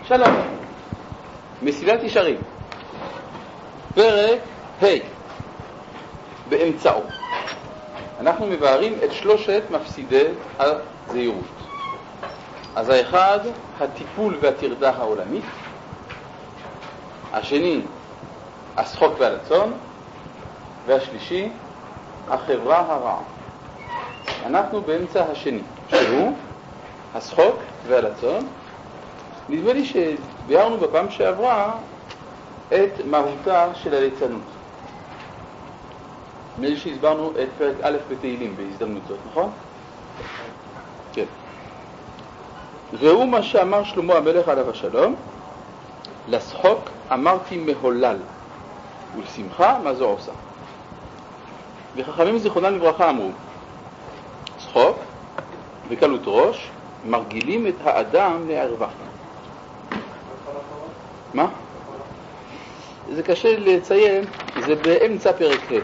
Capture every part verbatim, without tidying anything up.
שלום, מסילת ישרים, פרק ה' באמצעו. אנחנו מבארים את שלושת מפסידי הזהירות. אז האחד, הטיפול והטרדה העולמית. השני, השחוק והרצון. והשלישי, החברה הרעה. אנחנו באמצע השני, שהוא השחוק והרצון. נדמה לי שביארנו בפעם שעברה את מהותה של הליצנות. נדמה לי שהסברנו את פרק א' בתהילים בהזדמנות זאת, נכון? כן. והוא מה שאמר שלמה המלך עליו השלום, לשחוק אמרתי מהולל, ולשמחה מה זו עושה. וחכמים זיכרונם לברכה אמרו, שחוק וקלות ראש מרגילים את האדם לערווה. מה? זה קשה לציין, זה באמצע פרק ה',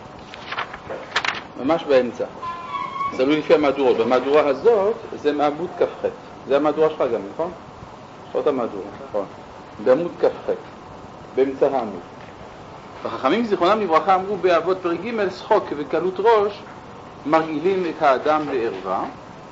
ממש באמצע. זה לא לפי המהדורות. במהדורה הזאת זה מעמוד כ"ח. זה המהדורה שלך גם, נכון? זאת המהדורה, נכון. בעמוד כ"ח, באמצע העמוד. החכמים זיכרונם לברכה אמרו באבות פרק ג', שחוק וקלות ראש מרגילים את האדם לערווה.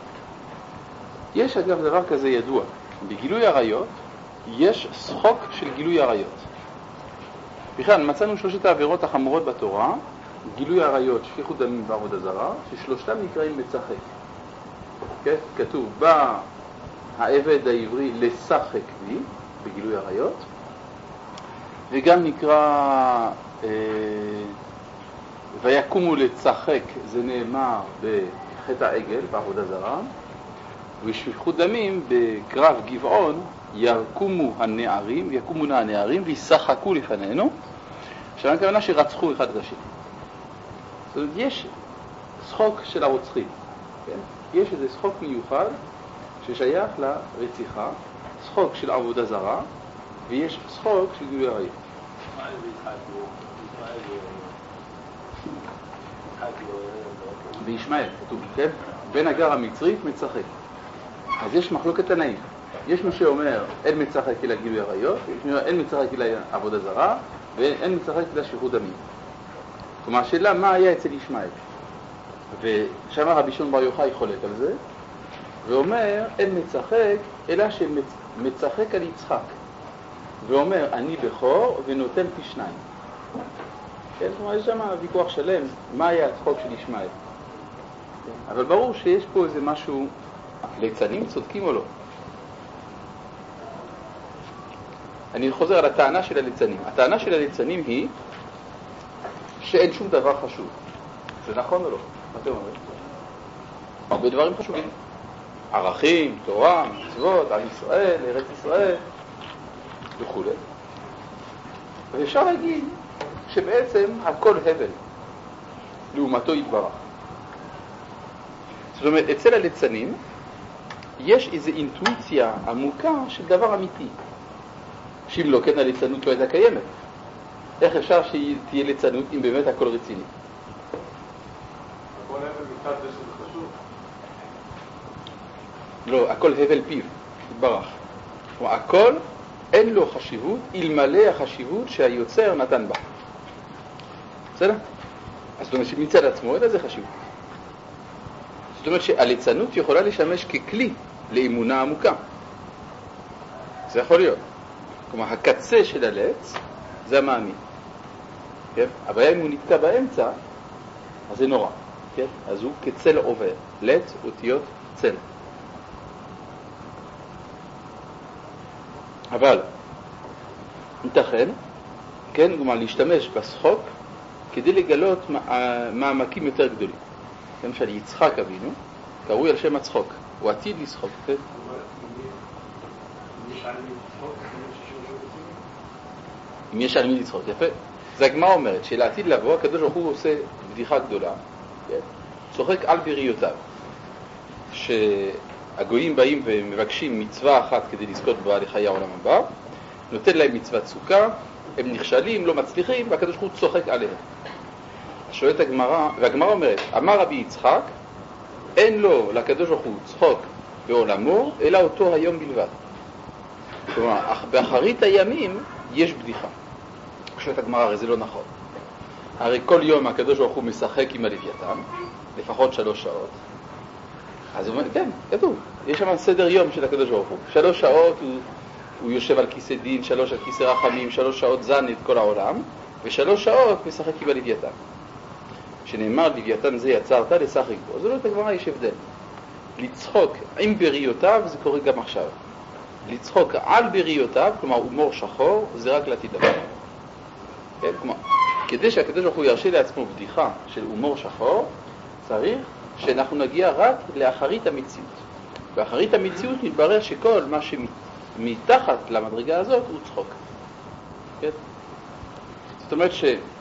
יש אגב דבר כזה ידוע, בגילוי עריות יש שחוק של גילוי עריות. בכלל מצאנו שלושת העבירות החמורות בתורה, גילוי עריות, שפיכות דמים ועבודה זרה, ששלושתם נקראים מצחק. כן? כתוב בא העבד העברי לשחק בי בגילוי עריות, וגם נקרא אה, ויקומו לצחק, זה נאמר בחטא העגל בעבודה זרה, ושפיכות דמים בקרב גבעון יקומו הנערים, יקומו הנערים וישחקו לפנינו. עכשיו הכוונה שרצחו אחד את השני. זאת אומרת, יש שחוק של הרוצחים, כן? יש איזה שחוק מיוחד ששייך לרציחה, שחוק של עבודה זרה, ויש שחוק של גילוי עריות. מה זה ישחקו? בישמעאל כתוב, כן? בן הגר המצרית מצחק. אז יש מחלוקת תנאים. יש מי שאומר אין מצחק אלא גילוי עריות, יש מי שאומר אין מצחק אלא עבודה זרה, ואין מצחק אלא שפיכות דמים. כלומר, השאלה מה היה אצל ישמעאל. ושם רבי שמעון בר יוחאי חולק על זה, ואומר אין מצחק אלא שמצחק על יצחק. ואומר אני בכור ונותן פי שניים. כן, כלומר, יש שם ויכוח שלם מה היה הצחוק של ישמעאל. אבל ברור שיש פה איזה משהו, ליצנים צודקים או לא? אני חוזר על הטענה של הליצנים. הטענה של הליצנים היא שאין שום דבר חשוב. זה נכון או לא? מה אתם אומרים? הרבה דברים חשובים. ערכים, תורה, מצוות, עם ישראל, ארץ ישראל וכו'. ואפשר להגיד שבעצם הכל הבל לעומתו יתברך. זאת אומרת, אצל הליצנים יש איזו אינטואיציה עמוקה של דבר אמיתי. שאם לא כן הליצנות לא הייתה קיימת. איך אפשר שתהיה ליצנות אם באמת הכל רציני? הכל הבל מצד זה שזה חשוב? לא, הכל הבל פיו, יתברך. כלומר, הכל אין לו חשיבות אלמלא החשיבות שהיוצר נתן בה. בסדר? אז זאת אומרת שמצד עצמו אין לזה חשיבות. זאת אומרת שהליצנות יכולה לשמש ככלי לאמונה עמוקה. זה יכול להיות. כלומר, הקצה של הלץ זה המאמין. כן? הבעיה אם הוא נתקע באמצע, אז זה נורא. כן? אז הוא כצל עובר. לץ אותיות צל. אבל ייתכן, כן, כלומר, להשתמש בשחוק כדי לגלות מעמקים יותר גדולים. למשל, יצחק אבינו, קרוי על שם הצחוק. הוא עתיד לשחוק. כן? אם יש על מי לצחוק, יפה. זה הגמרא אומרת שלעתיד לבוא, הקדוש ברוך הוא עושה בדיחה גדולה, כן? צוחק על בריותיו. שהגויים באים ומבקשים מצווה אחת כדי לזכות בה לחיי העולם הבא, נותן להם מצוות סוכה, הם נכשלים, לא מצליחים, והקדוש ברוך הוא צוחק עליהם. שואלת הגמרא, והגמרא אומרת, אמר רבי יצחק, אין לו לקדוש ברוך הוא צחוק בעולמו, אלא אותו היום בלבד. כלומר, באחרית הימים יש בדיחה. שואלת הגמרא, הרי זה לא נכון. הרי כל יום הקדוש ברוך הוא משחק עם הלוויתן, לפחות שלוש שעות. אז הוא אומר, כן, כתוב, יש שם סדר יום של הקדוש ברוך הוא. שלוש שעות הוא, הוא יושב על כיסא דין, שלוש על כיסא רחמים, שלוש שעות זן את כל העולם, ושלוש שעות משחק עם הלוויתן. שנאמר, לוויתן זה יצרת לשחק בו. אז לא את הגמרא, יש הבדל. לצחוק עם בריאותיו זה קורה גם עכשיו. לצחוק על בריאותיו, כלומר הומור שחור, זה רק לעתיד לבוא. כן? כלומר, כדי שהקדוש ברוך הוא ירשה לעצמו בדיחה של הומור שחור, צריך שאנחנו נגיע רק לאחרית המציאות. באחרית המציאות מתברר שכל מה שמתחת למדרגה הזאת הוא צחוק. כן? זאת אומרת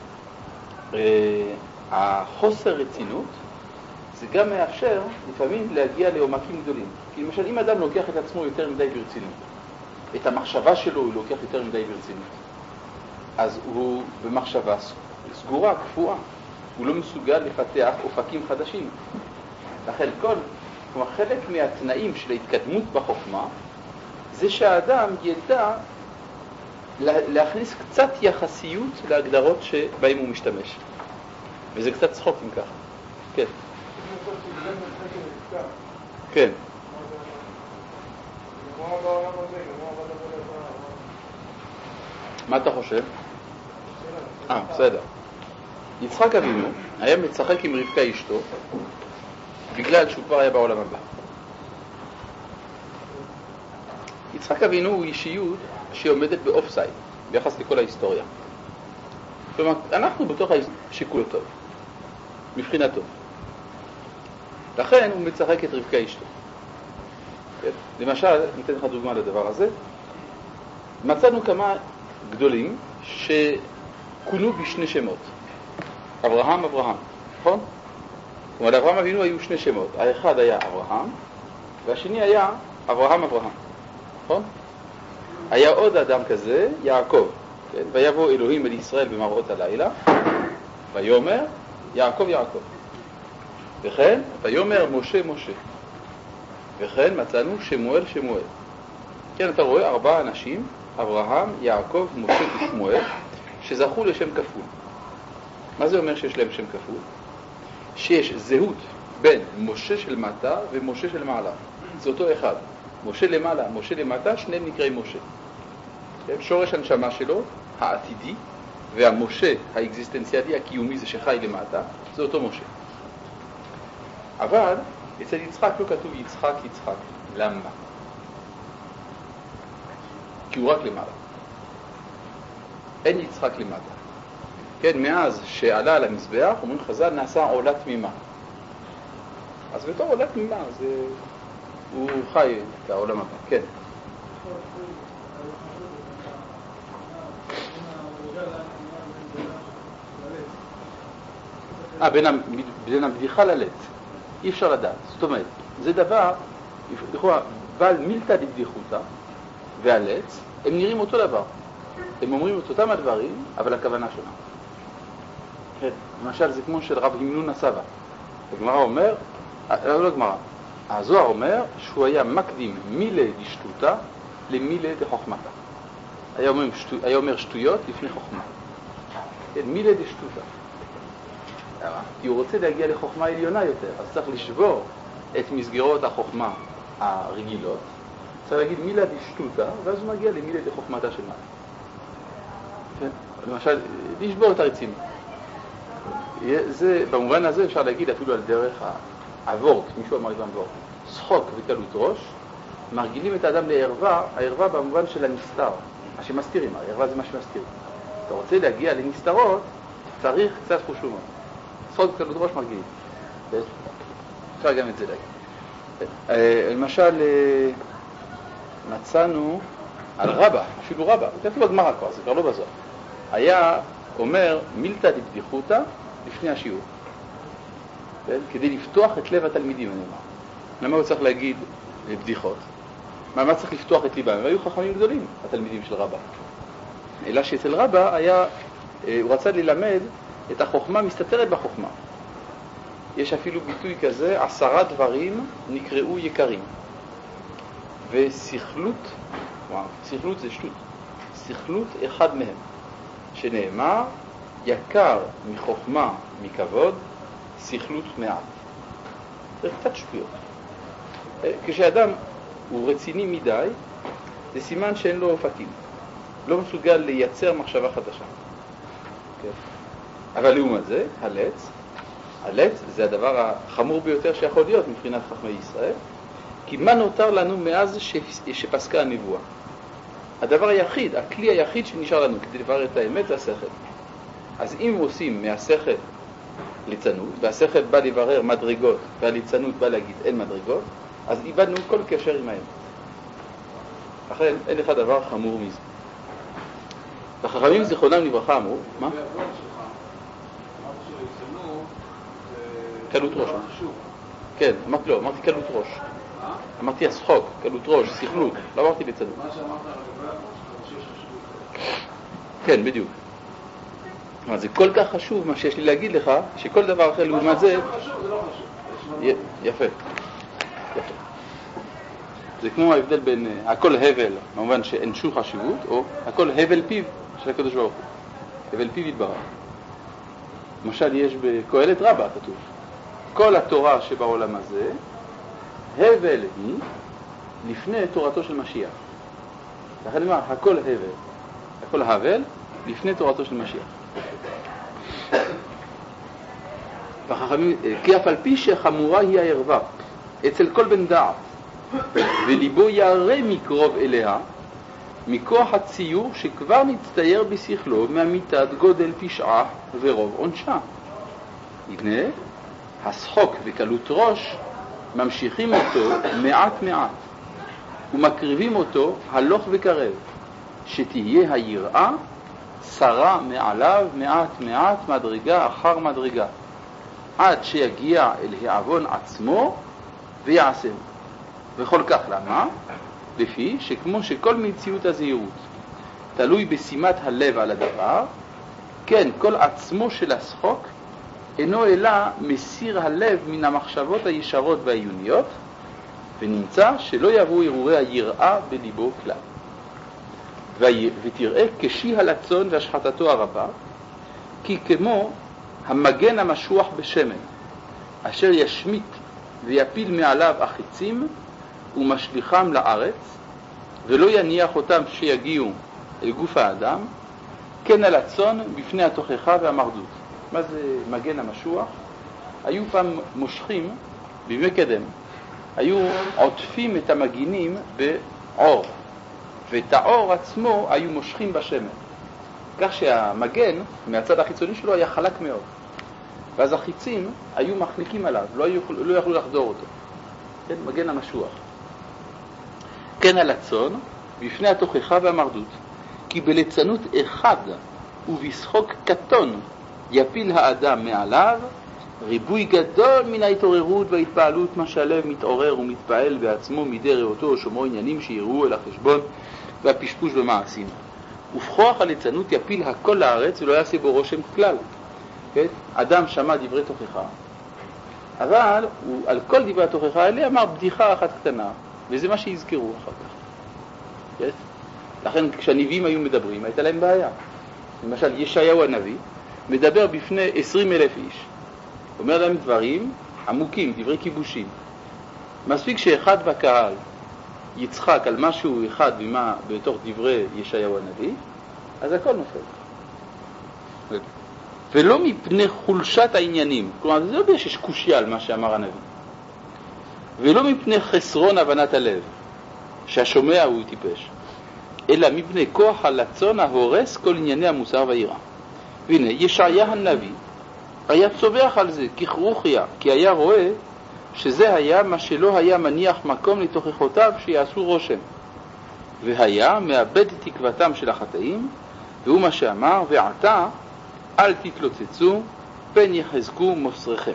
שהחוסר רצינות זה גם מאפשר לפעמים להגיע לעומקים גדולים. כי למשל, אם אדם לוקח את עצמו יותר מדי ברצינות, את המחשבה שלו הוא לוקח יותר מדי ברצינות, אז הוא במחשבה סגורה, קפואה. הוא לא מסוגל לפתח אופקים חדשים. לכן כל, כלומר, חלק מהתנאים של ההתקדמות בחוכמה, זה שהאדם ידע להכניס קצת יחסיות להגדרות שבהם הוא משתמש. וזה קצת צחוק אם ככה. כן. כן. מה אתה חושב? אה, בסדר. יצחק אבינו היה מצחק עם רבקה אשתו בגלל שהוא כבר היה בעולם הבא. יצחק אבינו הוא אישיות שעומדת באופסייד ביחס לכל ההיסטוריה. כלומר, אנחנו בתוך השיקול טוב, מבחינתו. לכן הוא מצחק את רבקה אשתו. למשל, ניתן לך דוגמה לדבר הזה. מצאנו כמה גדולים שכונו בשני שמות. אברהם, אברהם, נכון? כלומר, לאברהם אבינו היו שני שמות. האחד היה אברהם, והשני היה אברהם, אברהם, נכון? היה עוד אדם כזה, יעקב, כן? ויבוא אלוהים אל ישראל במראות הלילה, ויאמר, יעקב, יעקב. וכן, ויאמר משה, משה. וכן, מצאנו שמואל, שמואל. כן, אתה רואה ארבעה אנשים, אברהם, יעקב, משה ושמואל, שזכו לשם כפול. מה זה אומר שיש להם שם כפול? שיש זהות בין משה של מטה ומשה של מעלה. זה אותו אחד. משה למעלה, משה למטה, שניהם נקראים משה. שורש הנשמה שלו, העתידי, והמשה האקזיסטנציאלי, הקיומי, זה שחי למטה, זה אותו משה. אבל אצל יצחק לא כתוב יצחק, יצחק. למה? כי הוא רק למעלה. אין יצחק למטה. כן, מאז שעלה על המזבח, אומרים חז"ל, נעשה עולה תמימה. אז בתור עולה תמימה, זה... הוא חי את העולם הבא. כן. אה, בין, בין הבדיחה ללט. אי אפשר לדעת. זאת אומרת, זה דבר, לכאורה, בעל מילתא דבדיחותא והלץ, הם נראים אותו דבר. הם אומרים את אותם הדברים, אבל הכוונה שונה. כן, למשל, זה כמו של רב המנון הסבא. הגמרא אומר, לא, לא גמרא, הזוהר אומר שהוא היה מקדים מילה דשטותא למילה דחוכמתא. היה אומר, שטו, היה אומר שטויות לפני חוכמה. כן, מילה דשטותא. כי הוא רוצה להגיע לחוכמה עליונה יותר, אז צריך לשבור את מסגרות החוכמה הרגילות, צריך להגיד מילה דשטותא, ואז הוא מגיע למילה דחוכמתא של מעלה. כן? למשל, לשבור את הרצינות. זה, במובן הזה אפשר להגיד אפילו על דרך העבורט, מישהו אמר לי בעבורט, שחוק וקלות ראש, מרגילים את האדם לערווה, הערווה במובן של הנסתר, מה שמסתירים, הערווה זה מה שמסתירים. אתה רוצה להגיע לנסתרות, צריך קצת חושומה. שחוק וקלות ראש מרגילים. אפשר גם את זה להגיד. למשל, מצאנו על רבא, אפילו רבא, זה כתוב בגמרא כבר, זה כבר לא בזוהר. היה אומר מילתא דבדיחותא לפני השיעור. כן? כדי לפתוח את לב התלמידים, אני אומר. למה הוא צריך להגיד בדיחות? מה, מה צריך לפתוח את ליבם? הם היו חכמים גדולים, התלמידים של רבא. אלא שאצל רבא היה, הוא רצה ללמד את החוכמה מסתתרת בחוכמה. יש אפילו ביטוי כזה, עשרה דברים נקראו יקרים. ושכלות כלומר, סכלות זה שטות. סכלות אחד מהם, שנאמר, יקר מחוכמה מכבוד, סכלות מעט. זה קצת שטויות. כשאדם הוא רציני מדי, זה סימן שאין לו אופקים. לא מסוגל לייצר מחשבה חדשה. כן. אבל לעומת זה, הלץ, הלץ זה הדבר החמור ביותר שיכול להיות מבחינת חכמי ישראל, כי מה נותר לנו מאז שפסקה הנבואה? הדבר היחיד, הכלי היחיד שנשאר לנו כדי לברר את האמת זה השכל. אז אם עושים מהשכל ליצנות, והשכל בא לברר מדרגות, והליצנות בא להגיד אין מדרגות, אז איבדנו כל קשר עם האמת. לכן אין לך דבר חמור מזה. החכמים זיכרונם לברכה אמרו, מה? קלות ראש. כן, אמרתי לא, אמרתי קלות ראש. אמרתי השחוק, קלות ראש, סכלות, לא אמרתי ליצנות. מה שאמרת לגבי הראש, שיש חשוב. כן, בדיוק. זה כל כך חשוב מה שיש לי להגיד לך, שכל דבר אחר לעומת זה... מה חשוב, זה לא חשוב. יפה. יפה. זה כמו ההבדל בין הכל הבל, במובן שאין שום חשיבות, או הכל הבל פיו של הקדוש ברוך הוא. הבל פיו יתברך. למשל יש בקהלת רבה כתוב, כל התורה שבעולם הזה, הבל היא לפני תורתו של משיח. לכן אני אומר, הכל הבל. הכל הבל לפני תורתו של משיח. כי אף על פי שחמורה היא הערווה אצל כל בן דעת, וליבו ירא מקרוב אליה, מכוח הציור שכבר נצטייר בשכלו מאמיתת גודל פשעה ורוב עונשה. הנה, השחוק וקלות ראש ממשיכים אותו מעט מעט, ומקריבים אותו הלוך וקרב, שתהיה היראה שרה מעליו מעט מעט מדרגה אחר מדרגה, עד שיגיע אל העוון עצמו ויעשהו. וכל כך למה? לפי שכמו שכל מציאות הזהירות תלוי בשימת הלב על הדבר, כן כל עצמו של השחוק אינו אלא מסיר הלב מן המחשבות הישרות והעיוניות, ונמצא שלא יבואו הרהורי היראה בליבו כלל. ותראה כשי הלצון והשחטתו הרבה, כי כמו המגן המשוח בשמן, אשר ישמית ויפיל מעליו החיצים ומשליחם לארץ, ולא יניח אותם שיגיעו אל גוף האדם, כן הלצון בפני התוכחה והמרדות. מה זה מגן המשוח? היו פעם מושכים, בימי קדם, היו עוטפים את המגינים בעור, ואת העור עצמו היו מושכים בשמן. כך שהמגן מהצד החיצוני שלו היה חלק מאוד. ואז החיצים היו מחליקים עליו, לא, היו, לא יכלו לחדור אותו. כן, מגן המשוח. כן הלצון בפני התוכחה והמרדות, כי בליצנות אחד ובשחוק קטון יפיל האדם מעליו, ריבוי גדול מן ההתעוררות וההתפעלות, מה שהלב מתעורר ומתפעל בעצמו מדי ראותו או שומרו עניינים שיראו אל החשבון והפשפוש במעשים. ובכוח הליצנות יפיל הכל לארץ ולא יעשה בו רושם כלל. כן? אדם שמע דברי תוכחה, אבל הוא על כל דברי התוכחה האלה אמר בדיחה אחת קטנה, וזה מה שיזכרו אחר כך. כן? לכן כשהנביאים היו מדברים הייתה להם בעיה. למשל ישעיהו הנביא מדבר בפני עשרים אלף איש, אומר להם דברים עמוקים, דברי כיבושים. מספיק שאחד בקהל יצחק על משהו אחד במה, בתוך דברי ישעיהו הנביא, אז הכל נופל. ולא מפני חולשת העניינים, כלומר זה לא בגלל שיש קושיה על מה שאמר הנביא, ולא מפני חסרון הבנת הלב שהשומע הוא טיפש, אלא מפני כוח הלצון ההורס כל ענייני המוסר והיראה. והנה ישעיה הנביא היה צובח על זה ככרוכיה, כי היה רואה שזה היה מה שלא היה מניח מקום לתוכחותיו שיעשו רושם, והיה מאבד תקוותם של החטאים, והוא מה שאמר, ועתה אל תתלוצצו פן יחזקו מוסריכם.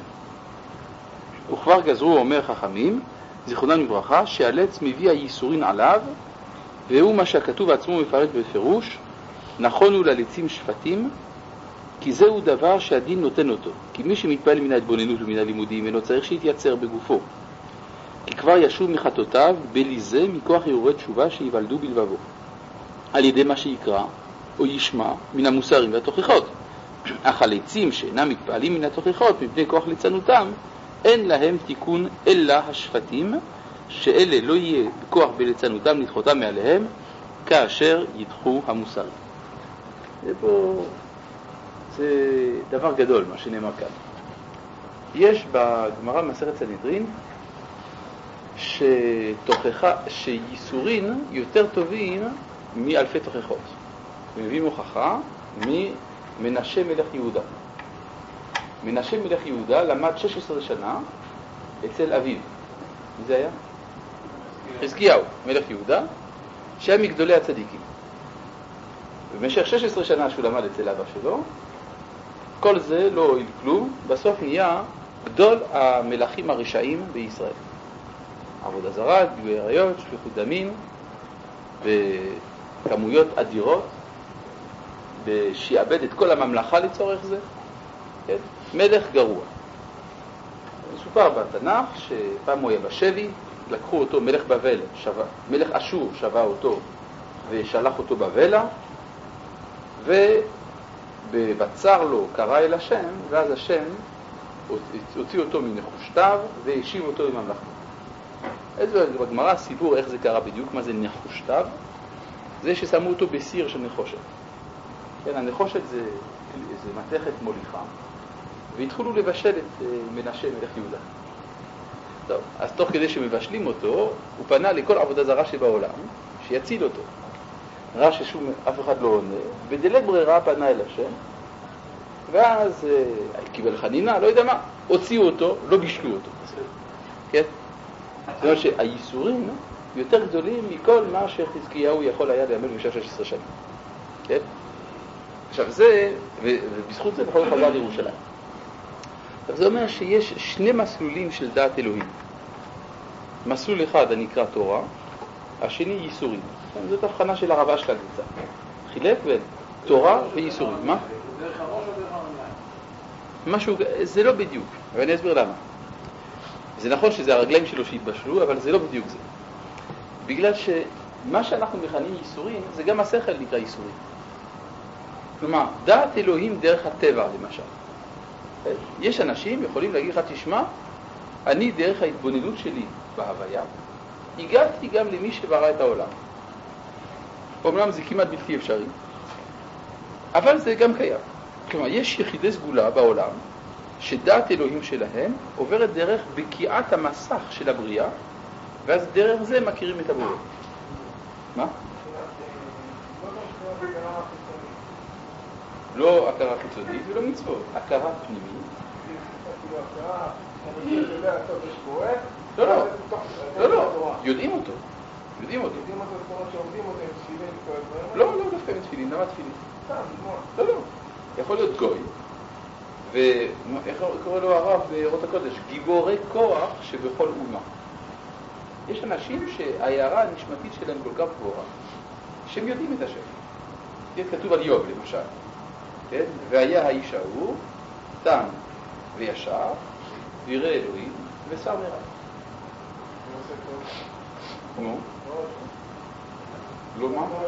וכבר גזרו אומר חכמים זיכרונם לברכה שהלץ מביא הייסורין עליו, והוא מה שהכתוב עצמו מפרט בפירוש, נכון הוא ללצים שפטים, כי זהו דבר שהדין נותן אותו, כי מי שמתפעל מן ההתבוננות ומן הלימודים אינו צריך שיתייצר בגופו, כי כבר ישוב מחטאותיו בליזה מכוח הרהורי תשובה שיוולדו בלבבו, על ידי מה שיקרא או ישמע מן המוסרים והתוכחות. אך על עצים שאינם מתפעלים מן התוכחות מפני כוח ליצנותם, אין להם תיקון אלא השפטים, שאלה לא יהיה כוח בליצנותם לדחותם מעליהם, כאשר ידחו המוסרים. זה פה, זה דבר גדול מה שנאמר כאן. יש בגמרא מסכת סנהדרין שתוכחה, שייסורין יותר טובים מאלפי תוכחות. ומביאים הוכחה ממנשה מלך יהודה. מנשה מלך יהודה למד שש עשרה שנה אצל אביו. מי זה היה? חזקיהו, מלך יהודה, שהיה מגדולי הצדיקים. במשך שש עשרה שנה שהוא למד אצל אבא שלו, כל זה לא הועיל כלום, בסוף נהיה גדול המלכים הרשעים בישראל. עבודה זרה, גילוי עריות, שפיכות דמים, בכמויות אדירות, שיאבד את כל הממלכה לצורך זה, כן? מלך גרוע. מסופר בתנ"ך שפעם הוא היה בשבי, לקחו אותו, מלך בבל, שווה, מלך אשור שווה אותו ושלח אותו בבלה, ובצר לו קרא אל השם, ואז השם הוציא אותו מנחושתיו והשיב אותו לממלכתו. איזה בגמרא סיפור איך זה קרה בדיוק, מה זה נחושתיו? זה ששמו אותו בסיר של נחושת. כן, הנחושת זה, זה מתכת מוליכה, והתחילו לבשל את מנשה מלך יהודה. טוב, אז תוך כדי שמבשלים אותו, הוא פנה לכל עבודה זרה שבעולם, שיציל אותו. ראה ששום אף אחד לא עונה, בדלית ברירה פנה אל השם, ואז אה, קיבל חנינה, לא יודע מה, הוציאו אותו, לא בישלו אותו. כן? זאת אומרת שהייסורים יותר גדולים מכל מה שחזקיהו יכול היה להיאמר במשך שש עשרה שנים. כן? עכשיו זה, ובזכות זה בכל חזר לירושלים. עכשיו זה אומר שיש שני מסלולים של דעת אלוהים. מסלול אחד הנקרא תורה, השני ייסורים. זאת הבחנה של הרבה של הגליצה. חילק בין תורה וייסורים. מה? דרך הראש או דרך הרגליים? משהו, זה לא בדיוק, אבל אני אסביר למה. זה נכון שזה הרגליים שלו שהתבשלו, אבל זה לא בדיוק זה. בגלל שמה שאנחנו מכנים ייסורים, זה גם השכל נקרא ייסורים. כלומר, דעת אלוהים דרך הטבע, למשל. יש אנשים יכולים להגיד לך, תשמע, אני דרך ההתבוננות שלי בהוויה, הגעתי גם למי שברא את העולם. אומנם זה כמעט בלתי אפשרי, אבל זה גם קיים. כלומר, יש יחידי סגולה בעולם, שדעת אלוהים שלהם עוברת דרך בקיעת המסך של הבריאה, ואז דרך זה מכירים את הבריאה. מה? לא הכרה חיצונית ולא מצוות, הכרה פנימית. לא, לא, לא, לא, יודעים אותו, יודעים אותו. לא, לא דווקא עם תפילין, למה תפילין? לא, לא, יכול להיות גוי, ואיך קורא לו הרב באורות הקודש? גיבורי כוח שבכל אומה. יש אנשים שההערה הנשמתית שלהם כל כך גבוהה, שהם יודעים את השם. זה כתוב על איוב למשל. כן? והיה האיש ההוא, תם וישר, וירא אלוהים, ושר מרע. נו? לא מה? מה?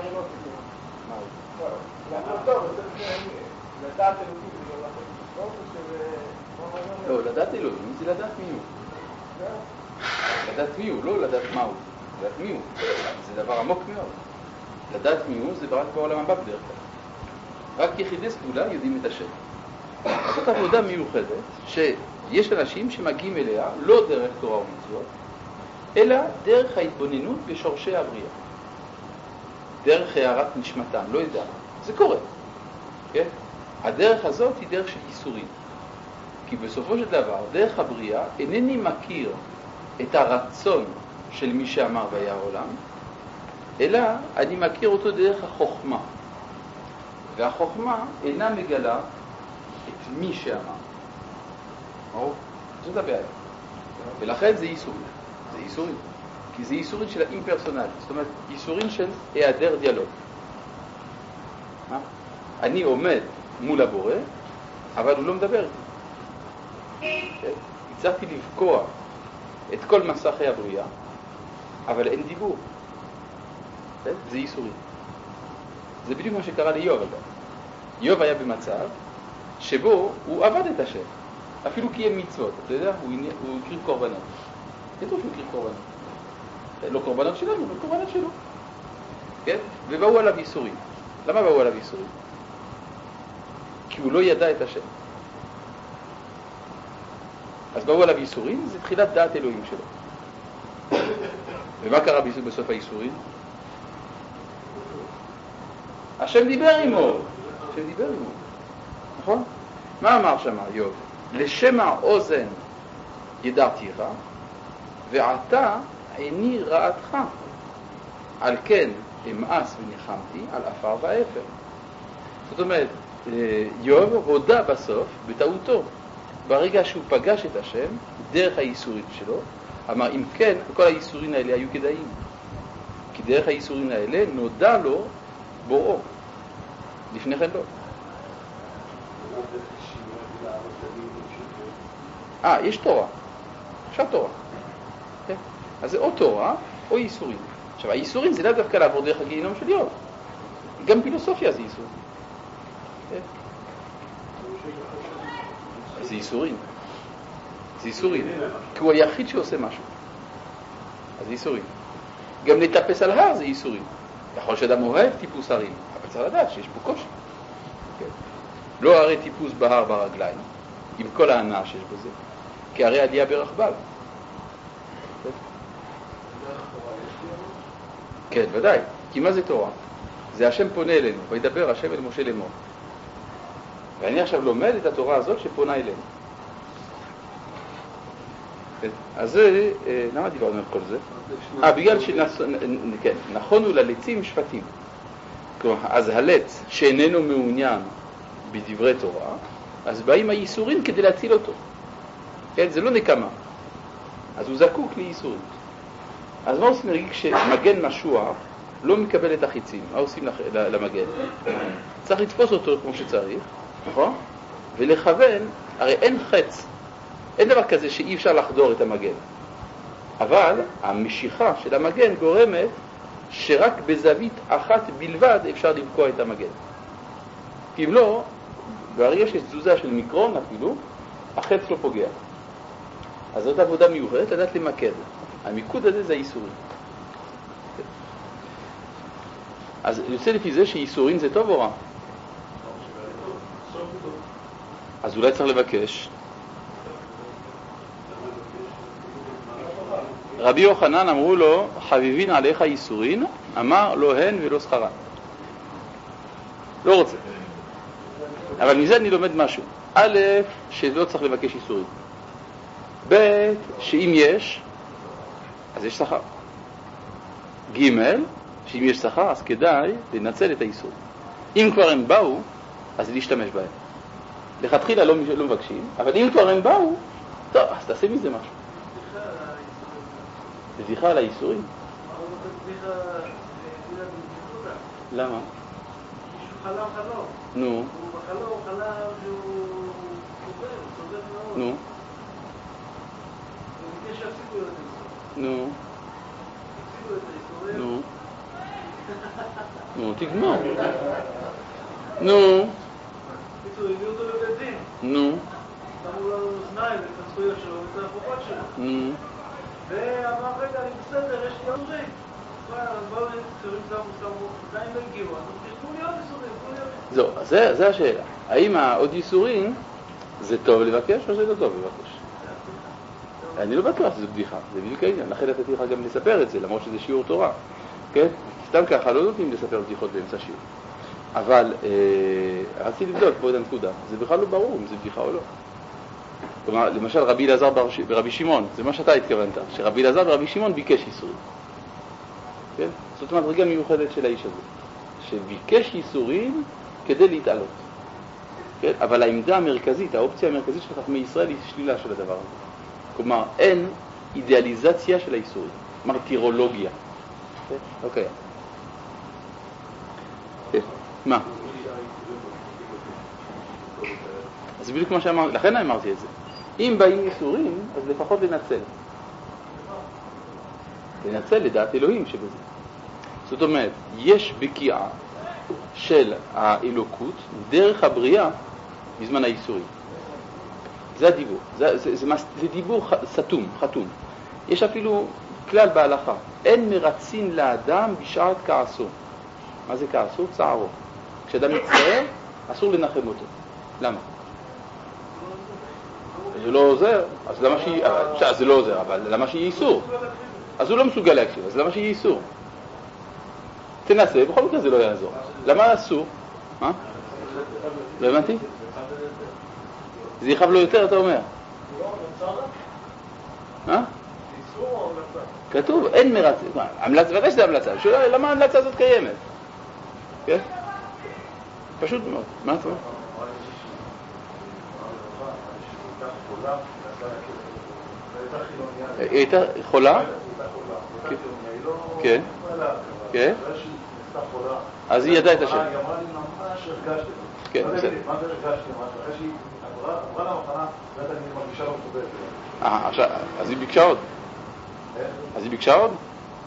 לדעת אלוהים זה לא לעשות מצוות, או לא, לדעת אלוהים זה לדעת מי הוא. לדעת מי הוא, לא לדעת מה הוא. לדעת מי הוא. זה דבר עמוק מאוד. לדעת מי הוא זה רק בעולם הבא בדרך כלל. רק יחידי סגולה יודעים את השם. זאת עבודה מיוחדת שיש אנשים שמגיעים אליה לא דרך תורה ומצוות, אלא דרך ההתבוננות בשורשי הבריאה. דרך הערת נשמתם, לא יודע. זה קורה. כן? הדרך הזאת היא דרך של איסורים. כי בסופו של דבר, דרך הבריאה, אינני מכיר את הרצון של מי שאמר והיה העולם, אלא אני מכיר אותו דרך החוכמה. והחוכמה אינה מגלה את מי שאמר. או, זאת הבעיה. ולכן זה איסורים. זה איסורים. כי זה איסורים של האימפרסונלי. זאת אומרת, איסורים של היעדר דיאלוג. מה? אני עומד מול הבורא, אבל הוא לא מדבר איתי. הצלחתי לבקוע את כל מסכי הבריאה, אבל אין דיבור. זה ייסורים. זה בדיוק מה שקרה ליוב אגב. יוב היה במצב שבו הוא עבד את השם, אפילו קיים מצוות, אתה יודע, הוא, הוא הקריב קורבנות. כתוב שהוא הקריב קורבנות. לא קורבנות שלנו, אבל קורבנות שלו. כן? ובאו עליו ייסורים. למה באו עליו ייסורים? כי הוא לא ידע את השם. אז באו עליו ייסורים, זה תחילת דעת אלוהים שלו. ומה קרה בסוף הייסורים? השם דיבר עמו. השם דיבר עמו. נכון? מה אמר שם איוב? לשמע אוזן ידעתיך, ועתה עיני רעתך. על כן אמאס וניחמתי על עפר ואפר. זאת אומרת, איוב הודה בסוף בטעותו. ברגע שהוא פגש את השם, דרך הייסורים שלו, אמר, אם כן, כל הייסורים האלה היו כדאיים. כי דרך הייסורים האלה נודע לו בוראו. לפני כן לא. אה, יש תורה. עכשיו תורה. כן? אז זה או תורה או ייסורים. עכשיו, הייסורים זה לא דווקא לעבור דרך הגיהינום של איוב. גם פילוסופיה זה ייסור. כן? זה ייסורים. זה ייסורים. כי הוא היחיד שעושה משהו. אז זה ייסורים. גם לטפס על הר זה ייסורים. יכול שאדם אוהב טיפוס הרים, אבל צריך לדעת שיש פה קושי. כן? לא הרי טיפוס בהר ברגליים, עם כל ההנאה שיש בזה, כי הרי עלייה ברכבל. כן? כן, ודאי. כי מה זה תורה? זה השם פונה אלינו, וידבר השם אל משה לאמור. ואני עכשיו לומד את התורה הזאת שפונה אלינו. אז זה, למה דיברנו על כל זה? אה, בגלל שנכונו ללצים שפטים. כלומר, אז הלץ שאיננו מעוניין בדברי תורה, אז באים הייסורים כדי להציל אותו. כן, זה לא נקמה. אז הוא זקוק לייסורים. אז מה עושים נגיד כשמגן משוח לא מקבל את החיצים? מה עושים למגן? צריך לתפוס אותו כמו שצריך, נכון? ולכוון, הרי אין חץ. אין דבר כזה שאי אפשר לחדור את המגן. אבל המשיכה של המגן גורמת שרק בזווית אחת בלבד אפשר לבקוע את המגן. כי אם לא, ברגע שיש תזוזה של מיקרון אפילו, החץ לא פוגע. אז זאת עבודה מיוחדת לדעת למקד. המיקוד הזה זה הייסורים. אז יוצא לפי זה שייסורים זה טוב או רע? אז אולי צריך לבקש. רבי יוחנן אמרו לו, חביבין עליך ייסורין, אמר לא הן ולא שכרן. לא רוצה. אבל מזה אני לומד משהו. א', שלא צריך לבקש ייסורים. ב', שאם יש, אז יש שכר. ג', שאם יש שכר, אז כדאי לנצל את הייסור. אם כבר הם באו, אז להשתמש בהם. לכתחילה לא, לא מבקשים, אבל אם כבר הם באו, טוב, אז תעשה מזה משהו. זכר על הייסורים. למה? מישהו חלם חלום. נו. הוא בחלום חלם שהוא סובל, סובל מאוד. נו. הוא ביקש להפסיקו את הייסורים. נו. הפסיקו את הייסורים. נו. נו, תגמר. נו. קיצור, הביאו אותו לבית דין. נו. שמו לו אוזניים את הזכויות שלו ואת החובות שלו. נו. ואמר, רגע, אני בסדר, יש לי עוזרים. באו נצורים שמו, שמו, עדיין לא הגיעו, אז תשמעו לי עוד ייסורים, תשמעו לי עוד זהו, זה השאלה. האם העוד ייסורים זה טוב לבקש או זה לא טוב לבקש? אני לא בטוח שזו בדיחה, זה בדיוק העניין. לכן נתתי לך גם לספר את זה, למרות שזה שיעור תורה. כן? סתם ככה, לא נותנים לספר בדיחות באמצע שיעור. אבל רציתי לבדוק פה את הנקודה. זה בכלל לא ברור אם זה בדיחה או לא. כלומר, למשל רבי אלעזר ברבי שמעון, זה מה שאתה התכוונת, שרבי אלעזר ברבי שמעון ביקש ייסורים. כן? זאת מדרגה מיוחדת של האיש הזה, שביקש ייסורים כדי להתעלות. כן? אבל העמדה המרכזית, האופציה המרכזית של חכמי ישראל היא שלילה של הדבר הזה. כלומר, אין אידיאליזציה של הייסורים, מרטירולוגיה. כן? לא קיים. כן? מה? אז בדיוק מה שאמרתי, לכן אמרתי את זה. אם באים ייסורים, אז לפחות לנצל. לנצל לדעת אלוהים שבזה. זאת אומרת, יש בקיעה של האלוקות דרך הבריאה בזמן האיסורים. זה הדיבור. זה, זה, זה, זה דיבור סתום, חתום. יש אפילו כלל בהלכה. אין מרצין לאדם בשעת כעסו. מה זה כעסו? צערו. כשאדם מצטער, אסור לנחם אותו. למה? זה לא עוזר, אז למה שיהיה... זה לא עוזר, אבל למה שיהיה איסור? אז הוא לא מסוגל להקשיב, אז למה שיהיה איסור? תנסה, בכל מקרה זה לא יעזור. למה אסור? מה? לא הבנתי? זה יכאב לו יותר, אתה אומר. מה? כתוב, אין מרצה. המלצה, ודאי שזה המלצה. למה ההמלצה הזאת קיימת? כן? פשוט מאוד. מה אתה אומר? היא הייתה חולה? כן. כן. אז היא ידעה את השם. היא אמרה לי ממש הרגשתי. כן, בסדר. מה זה הרגשתי? אחרי שהיא עברה למחנה, ואתה אני מרגישה לא מקובלת. אה, עכשיו, אז היא ביקשה עוד? אז היא ביקשה עוד?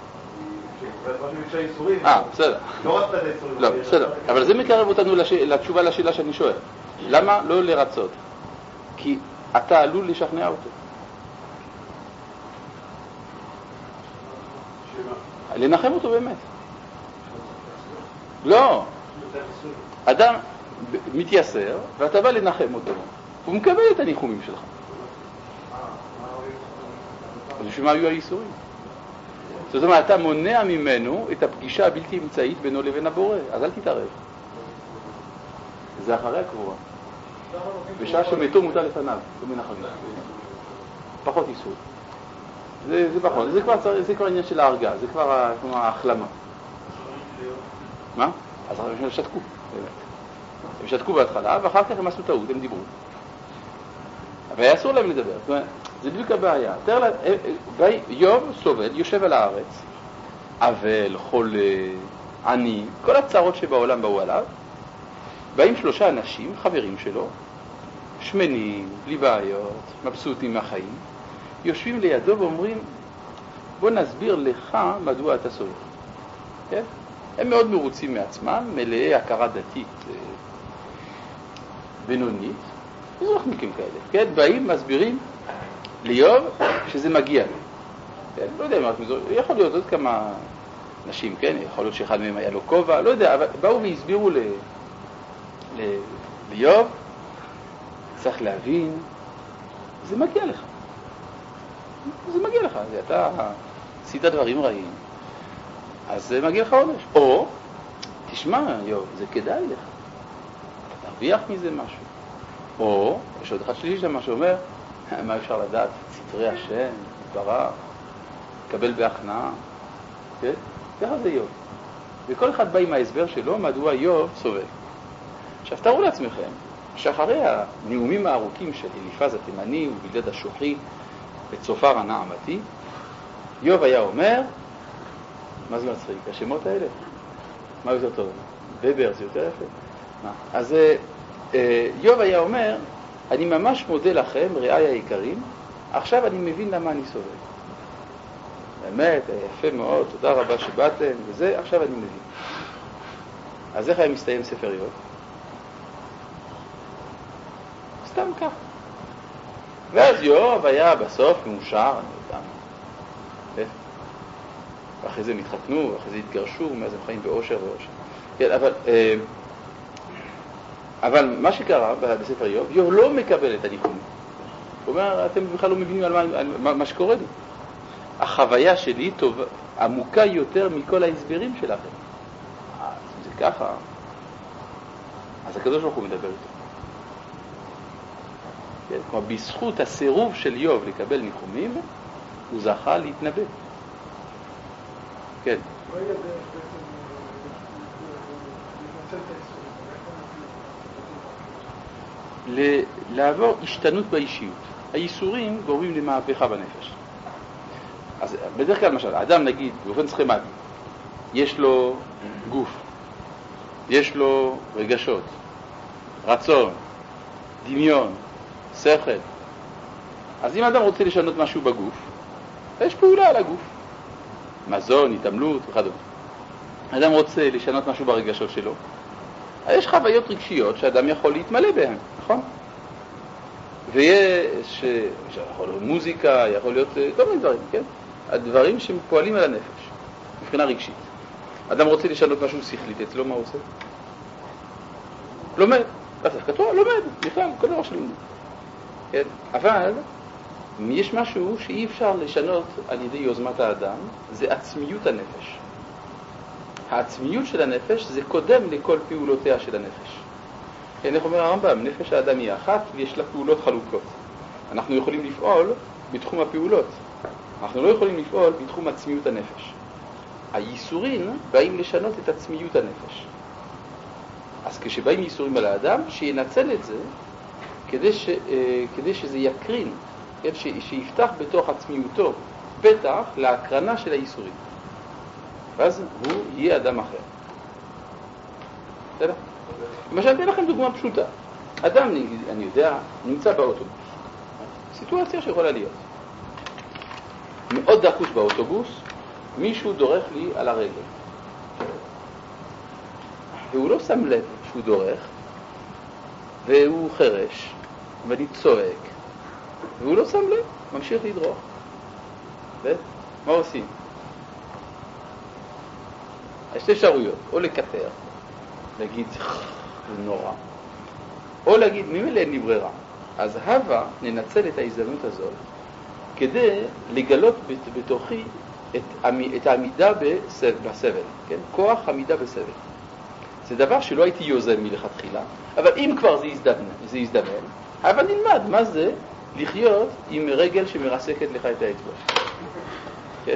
אה, בסדר. לא רצת את האיסורים. לא, בסדר. אבל זה מקרב אותנו לתשובה לשאלה שאני שואל. למה לא לרצות? כי אתה עלול לשכנע אותו. לנחם אותו באמת. לא. אדם מתייסר, ואתה בא לנחם אותו. הוא מקבל את הניחומים שלך. אז בשביל מה היו האיסורים? זאת אומרת, אתה מונע ממנו את הפגישה הבלתי אמצעית בינו לבין הבורא. אז אל תתערב. זה אחרי הקבורה. בשעה שמתו מוטל לפניו, זה מנחמים. פחות איסור. זה, זה פחות. זה כבר, זה כבר עניין של ההרגעה, זה כבר ההחלמה. מה? אז הם שתקו. הם שתקו בהתחלה, ואחר כך הם עשו טעות, הם דיברו. אבל היה אסור להם לדבר. זאת אומרת, זה בדיוק הבעיה. יוב סובל, יושב על הארץ, אבל, חולה, עני, כל הצערות שבעולם באו עליו, באים שלושה אנשים, חברים שלו, שמנים, בלי בעיות, מבסוטים מהחיים, יושבים לידו ואומרים, בוא נסביר לך מדוע אתה סובל. כן? הם מאוד מרוצים מעצמם, מלאי הכרה דתית בינונית, מזרחניקים כאלה. כן? באים, מסבירים ליוב שזה מגיע לו. כן? לא יודע, יכול להיות עוד כמה נשים, כן? יכול להיות שאחד מהם היה לו כובע, לא יודע, אבל באו והסבירו ל... ל... ליוב, צריך להבין, זה מגיע לך. זה מגיע לך, זה אתה עשית דברים רעים, אז זה מגיע לך עונש. או, תשמע, יוב, זה כדאי לך. תרוויח מזה משהו. או, יש עוד אחד שלישי שם שאומר, מה אפשר לדעת? סתרי השם, ברח, קבל בהכנעה. כן? ככה זה יוב. וכל אחד בא עם ההסבר שלו, מדוע יוב סובל. עכשיו, תראו לעצמכם, שאחרי הנאומים הארוכים של אליפז התימני ובלדד השוחי וצופר הנעמתי, יוב היה אומר, מה זה מצחיק? השמות האלה? מה יותר טוב? בבר זה יותר יפה? מה? אז יוב היה אומר, אני ממש מודה לכם, רעי היקרים, עכשיו אני מבין למה אני סובל. באמת, יפה מאוד, תודה רבה שבאתם, וזה, עכשיו אני מבין. אז איך היה מסתיים ספר יוב? סתם כך. ואז יוב היה בסוף מאושר, אני יודע. ואחרי זה הם התחתנו, ואחרי זה התגרשו, ומאז הם חיים באושר ואושר. כן, אבל, אבל מה שקרה בספר יוב, יוב לא מקבל את הניחום. הוא אומר, אתם בכלל לא מבינים על מה, על מה, מה שקורה לי. החוויה שלי טוב, עמוקה יותר מכל ההסברים שלכם. אז זה ככה, אז הקדוש ברוך הוא מדבר איתו. כן? כלומר, בזכות הסירוב של יוב לקבל ניחומים, הוא זכה להתנבא. כן. לא יהיה דרך בעצם לנצל את האיסורים. לעבור השתנות באישיות. האיסורים גורמים למהפכה בנפש. אז בדרך כלל, למשל, האדם, נגיד, באופן סכמטי, יש לו גוף, יש לו רגשות, רצון, דמיון, שכל. אז אם האדם רוצה לשנות משהו בגוף, יש פעולה על הגוף. מזון, התעמלות וכדומה. אדם רוצה לשנות משהו ברגשות שלו, יש חוויות רגשיות שאדם יכול להתמלא בהן, נכון? ויש, יכול להיות מוזיקה, יכול להיות כל מיני דברים, כן? הדברים שפועלים על הנפש, מבחינה רגשית. אדם רוצה לשנות משהו שכלית, אצלו מה הוא עושה? לומד. אז כתוב, לומד, בכלל, כל דבר שלומד. כן? אבל יש משהו שאי אפשר לשנות על ידי יוזמת האדם, זה עצמיות הנפש. העצמיות של הנפש זה קודם לכל פעולותיה של הנפש. כן, איך אומר הרמב"ם? נפש האדם היא אחת ויש לה פעולות חלוקות. אנחנו יכולים לפעול בתחום הפעולות. אנחנו לא יכולים לפעול בתחום עצמיות הנפש. הייסורים באים לשנות את עצמיות הנפש. אז כשבאים ייסורים על האדם, שינצל את זה כדי, ש, כדי שזה יקרין, כן, ש, שיפתח בתוך עצמיותו פתח להקרנה של הייסורים. ואז הוא יהיה אדם אחר. בסדר? למשל, אתן לכם דוגמה פשוטה. אדם, אני יודע, נמצא באוטובוס. סיטואציה שיכולה להיות. מאוד דחוס באוטובוס, מישהו דורך לי על הרגל. והוא לא שם לב שהוא דורך, והוא חרש, ואני צועק, והוא לא שם לב, ממשיך לדרוך. מה עושים? יש שתי אפשרויות, או לקטר, להגיד זה נורא, או להגיד ממילא אין לי ברירה. אז הווה ננצל את ההזדמנות הזאת כדי לגלות בתוכי את, את העמידה בסבל, כן? כוח עמידה בסבל. זה דבר שלא הייתי יוזם מלכתחילה, אבל אם כבר זה יזדמן, זה יזדמן, אבל נלמד מה זה לחיות עם רגל שמרסקת לך את האצבע. כן?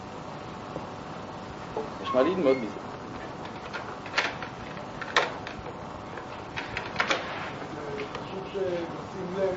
יש מה ללמוד מזה. חשוב שנשים לב,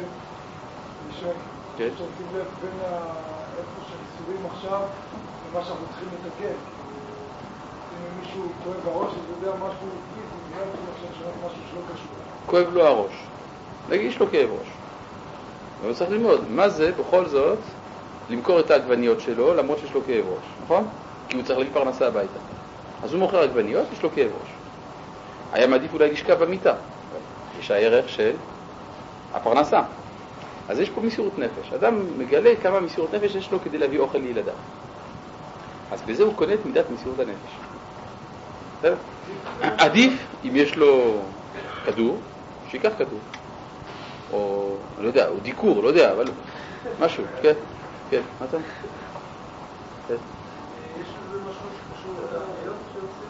שנשים לב בין איפה שניסורים עכשיו למה שאנחנו צריכים לתקן. אם מישהו כואב הראש, אז הוא יודע משהו פיזי, נראה אותם עכשיו לשנות משהו שלא קשור. כואב לו הראש. נגיד, יש לו כאב ראש. אבל צריך ללמוד, מה זה בכל זאת למכור את העגבניות שלו למרות שיש לו כאב ראש, נכון? כי הוא צריך להביא פרנסה הביתה. אז הוא מוכר עגבניות, יש לו כאב ראש. היה מעדיף אולי לשכב במיטה. יש הערך של הפרנסה. אז יש פה מסירות נפש. אדם מגלה כמה מסירות נפש יש לו כדי להביא אוכל לילדיו. אז בזה הוא קונה את מידת מסירות הנפש. בסדר? עדיף, אם יש לו כדור, שיקח כדור. או, אני לא יודע, או דיקור, לא יודע, אבל משהו, כן? כן, מה אתה? כן. יש לזה משהו שקשור לתעניות שעושים?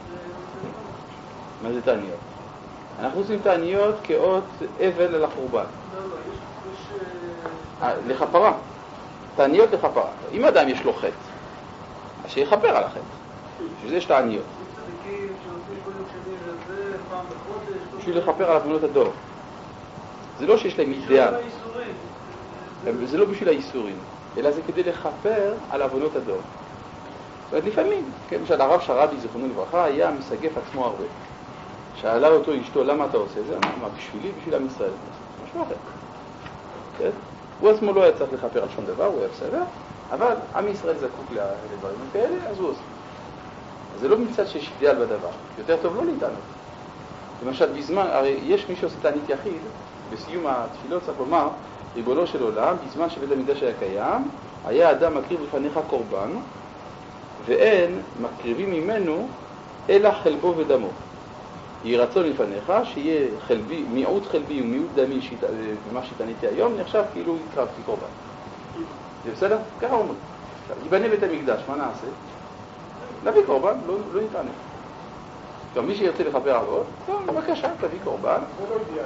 מה זה תעניות? אנחנו עושים תעניות כאות אבל על החורבן. לא, לא, יש... לכפרה. תעניות לכפרה. אם אדם יש לו חטא, אז שיכפר על החטא. שזה יש תעניות. צדיקים שעושים כל יום שני וזה, פעם בחודש... בשביל לכפר על עוונות הדור. זה לא שיש להם אידיאל. זה לא בשביל האיסורים, אלא זה כדי לכפר על עוונות הדור. זאת אומרת, לפעמים, כן, למשל, הרב שרבי, זיכרונו לברכה, היה מסגף עצמו הרבה. שאלה אותו אשתו, למה אתה עושה זה? אמר, מה, בשבילי, בשביל עם ישראל. משהו אחר. כן? הוא עצמו לא היה צריך לכפר על שום דבר, הוא היה בסדר, אבל עם ישראל זקוק לדברים כאלה, אז הוא עושה. אז זה לא מצד שיש אידיאל בדבר. יותר טוב לא להתענות. למשל, בזמן, הרי יש מי שעושה תענית יחיד, בסיום התפילות צריך לומר, ריבונו של עולם, בזמן שבית המקדש היה קיים, היה אדם מקריב לפניך קורבן, ואין מקריבים ממנו אלא חלבו ודמו. יהי רצון לפניך שיהיה חלבי, מיעוט חלבי ומיעוט דמי שיט, במה שתעניתי היום, נחשב כאילו הקרבתי קורבן. זה בסדר? ככה אומרים. ייבנה בית המקדש, מה נעשה? נביא קורבן, לא, לא נתענה. גם מי שירצה לכפר עליו, טוב, בבקשה, תביא קורבן. זה לא אידיאל.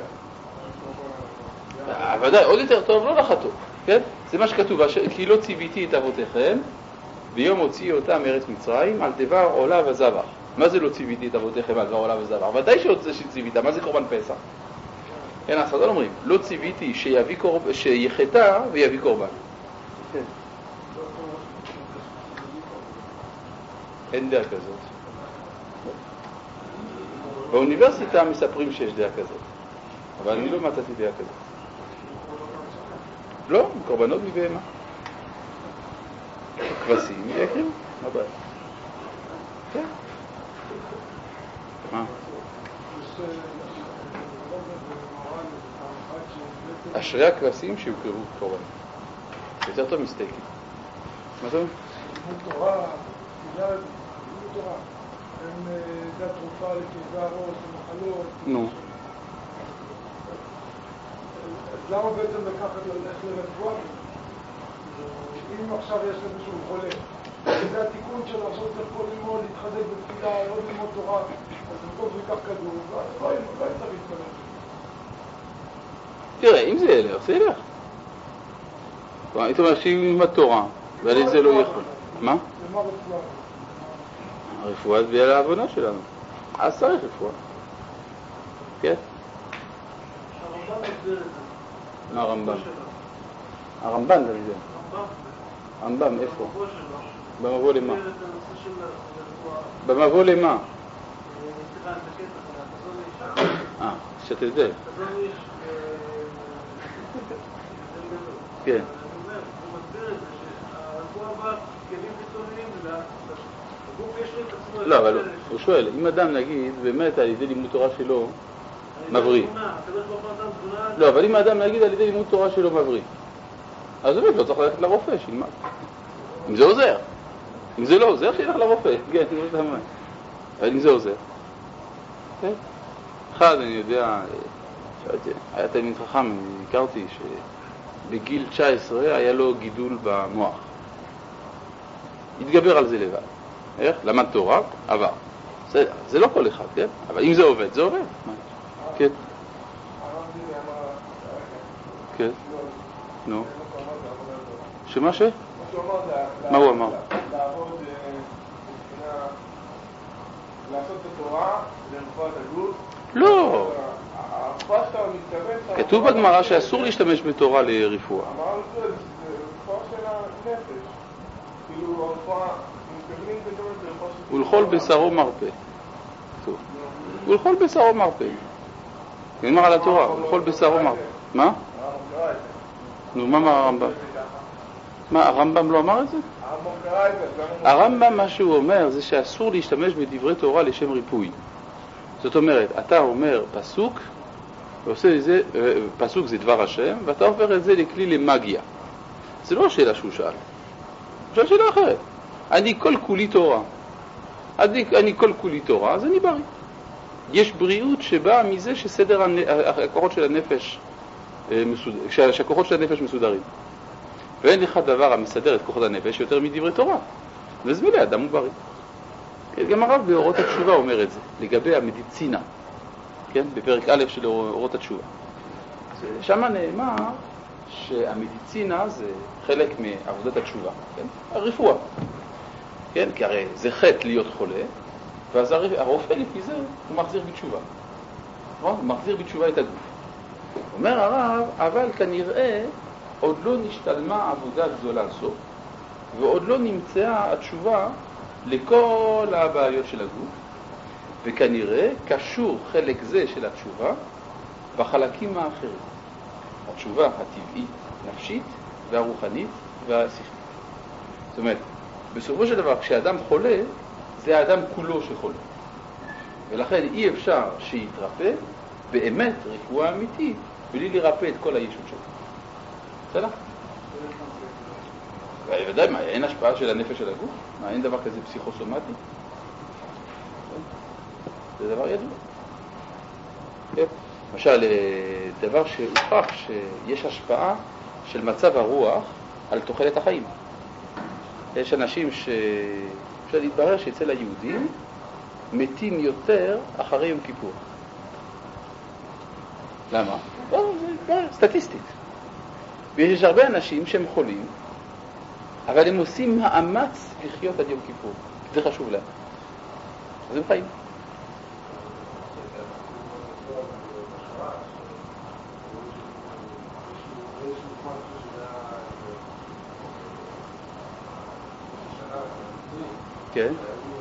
ודאי, עוד יותר טוב, לא לחטוא, כן? זה מה שכתוב, כי לא ציוויתי את אבותיכם ביום הוציאי אותם מארץ מצרים על דבר עולה וזבח. מה זה לא ציוויתי את אבותיכם על דבר עולה וזבח? ודאי שציווית, מה זה קורבן פסח? כן, הספרדון אומרים, לא ציוויתי שיביא קורבן, שיחטא ויביא קורבן. כן. אין דעה כזאת. באוניברסיטה מספרים שיש דעה כזאת, אבל אני לא מצאתי דעה כזאת. לא, קורבנות מבהמה. כבשים יקרים. מה הבעיה? כן. מה? אשרי הכבשים שיוכרו תורה. יותר טוב מסטייקים. מה זה? לימוד תורה, תפילה, לימוד תורה. הם דת תרופה לכאבי הראש, למחלות. נו. אז למה בעצם לקחת ללכת לרפואה? אם עכשיו יש למישהו חולה, זה התיקון שלו, עכשיו צריך פה ללמוד, להתחזק בתפילה, לא ללמוד תורה, אז במקום שהוא ייקח כדור, לא יצטרך להתפלל. תראה, אם זה ילך, זה ילך. היית אומר שאם עם התורה, ועל זה לא יכול. מה? למה רפואה? הרפואה זה ביד העבודה שלנו. אז צריך רפואה. כן? הרמב"ם הסביר את זה. מה הרמב"ם? הרמב"ן, זה זה. הרמב"ם, איפה? במבוא למה? במבוא למה? אה, שאתה יודע. כן. לא, אבל הוא שואל, אם אדם נגיד, באמת על ידי לימוד תורה שלו מבריא. לא, אבל אם האדם נגיד על ידי לימוד תורה שלו מבריא, אז באמת לא צריך ללכת לרופא, שילמד. אם זה עוזר. אם זה לא עוזר, שילך לרופא. כן, אבל אם זה עוזר. אחד, אני יודע, היה תלמיד חכם, אני הכרתי שבגיל תשע עשרה היה לו גידול במוח. התגבר על זה לבד. איך? למד תורה, עבר. זה, זה לא כל אחד, כן? אבל אם זה עובד, זה עובד. כן. כן. נו. שמה ש? מה הוא אמר? לעבוד, לעשות את התורה, לרפואת הגוף. לא. הרפואה שאתה מתכוון... כתוב בגמרא שאסור להשתמש בתורה לרפואה. אמרנו זה, זה רפואה של הנפש. כאילו הרפואה, מתכוונים בדומת לרפואה של... ולכל בשרו מרפא. ולכל בשרו מרפא. נאמר על התורה, ולכל בשרו מרפא. מה? נו, מה אמר הרמב"ם? מה, הרמב"ם לא אמר את זה? הרמב"ם מה שהוא אומר זה שאסור להשתמש בדברי תורה לשם ריפוי. זאת אומרת, אתה אומר פסוק, ועושה את זה, פסוק זה דבר השם, ואתה הופך את זה לכלי למגיה. זה לא השאלה שהוא שאל. הוא שאל שאלה אחרת. אני כל כולי תורה. אני, אני כל כולי תורה, אז אני בריא. יש בריאות שבאה מזה שסדר הכוחות של הנפש מסודר, שהכוחות של הנפש מסודרים. ואין לך דבר המסדר את כוחות הנפש יותר מדברי תורה. וזה מילה, אדם הוא בריא. גם הרב באורות התשובה אומר את זה, לגבי המדיצינה, כן? בפרק א' של אורות התשובה. שם נאמר שהמדיצינה זה חלק מעבודת התשובה, כן? הרפואה. כן? כי הרי זה חטא להיות חולה, ואז הרופא לפי זה הוא מחזיר בתשובה. הוא מחזיר בתשובה את הגוף. אומר הרב, אבל כנראה עוד לא נשתלמה עבודה גדולה זו, ועוד לא נמצאה התשובה לכל הבעיות של הגוף, וכנראה קשור חלק זה של התשובה בחלקים האחרים. התשובה הטבעית, נפשית והרוחנית והשכלית. זאת אומרת, בסופו של דבר, כשאדם חולה, זה האדם כולו שחולה. ולכן אי אפשר שיתרפא באמת רפואה אמיתית, בלי לרפא את כל הישות שלו. בסדר? ודאי, מה, אין השפעה של הנפש של הגוף? מה, אין דבר כזה פסיכוסומטי? זה דבר ידוע. כן. למשל, דבר שהוכח שיש השפעה של מצב הרוח על תוחלת החיים. יש אנשים שאפשר להתברר שאצל היהודים מתים יותר אחרי יום כיפור. למה? לא, זה סטטיסטית. ויש הרבה אנשים שהם חולים, אבל הם עושים מאמץ לחיות עד יום כיפור. זה חשוב להם. אז הם חיים. כן.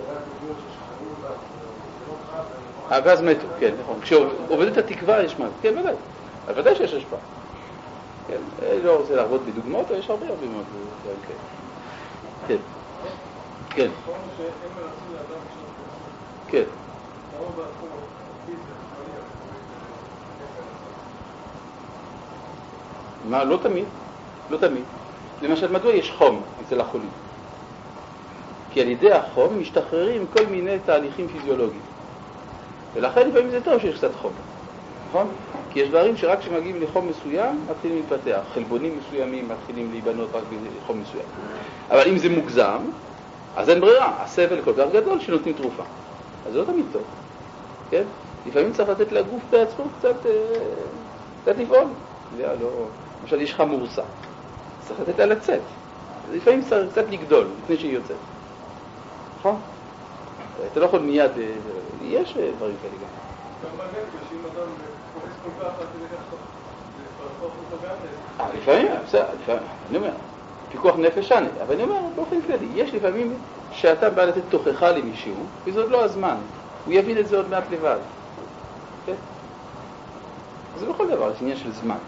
ואז מתו, כן, נכון. כשעובדת התקווה יש מה? כן, ודאי. ודאי שיש השפעה. כן, לא רוצה להרבות בדוגמאות, אבל יש הרבה הרבה מאוד. כן. כן. נכון שהם מנסים לאדם שם. כן. למה בתחום הפיזי, מה? לא תמיד. לא תמיד. למשל, מדוע יש חום אצל החולים? כי על ידי החום משתחררים כל מיני תהליכים פיזיולוגיים. ולכן לפעמים זה טוב שיש קצת חום. נכון? כי יש דברים שרק כשמגיעים לחום מסוים מתחילים להתפתח. חלבונים מסוימים מתחילים להיבנות רק בחום מסוים. אבל אם זה מוגזם, אז אין ברירה. הסבל כל כך גדול שנותנים תרופה. אז זה לא תמיד טוב. כן? לפעמים צריך לתת לגוף בעצמו קצת, קצת לפעול. לא, לא. למשל, יש לך מורסה. צריך לתת לה לצאת. אז לפעמים צריך קצת לגדול לפני שהיא יוצאת. נכון? אתה לא יכול מיד, יש דברים כאלה גם. גם בנפש, אם אדם קורס כל כך, אז זה ככה, זה פרסוף אותו גם נפש. לפעמים, בסדר, לפעמים, אני אומר, פיקוח נפש אני, אבל אני אומר, באופן כללי, יש לפעמים שאתה בא לתת תוכחה למישהו, וזה עוד לא הזמן, הוא יבין את זה עוד מעט לבד. כן? זה בכל דבר, זה עניין של זמן.